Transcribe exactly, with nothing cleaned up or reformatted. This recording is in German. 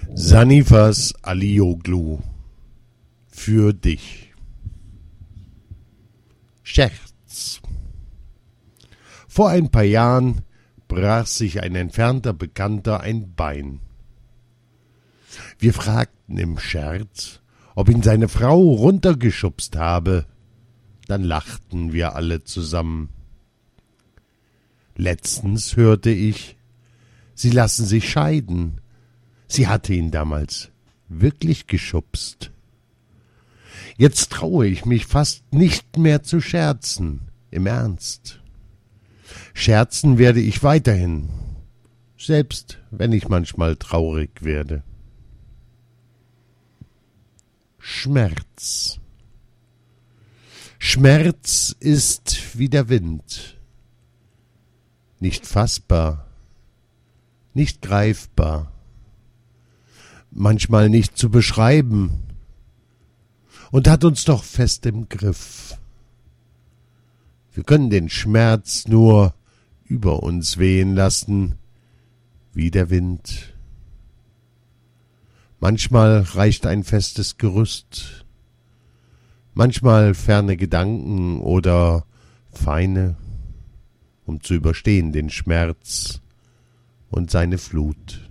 Sanifas Alioglu für dich. Scherz. Vor ein paar Jahren brach sich ein entfernter Bekannter ein Bein. Wir fragten im Scherz, ob ihn seine Frau runtergeschubst habe. Dann lachten wir alle zusammen. Letztens hörte ich, sie lassen sich scheiden. Sie hatte ihn damals wirklich geschubst. Jetzt traue ich mich fast nicht mehr zu scherzen, im Ernst. Scherzen werde ich weiterhin, selbst wenn ich manchmal traurig werde. Schmerz. Schmerz ist wie der Wind, nicht fassbar, nicht greifbar, manchmal nicht zu beschreiben und hat uns doch fest im Griff. Wir können den Schmerz nur über uns wehen lassen, wie der Wind. Manchmal reicht ein festes Gerüst, manchmal ferne Gedanken oder feine, um zu überstehen den Schmerz und seine Flut.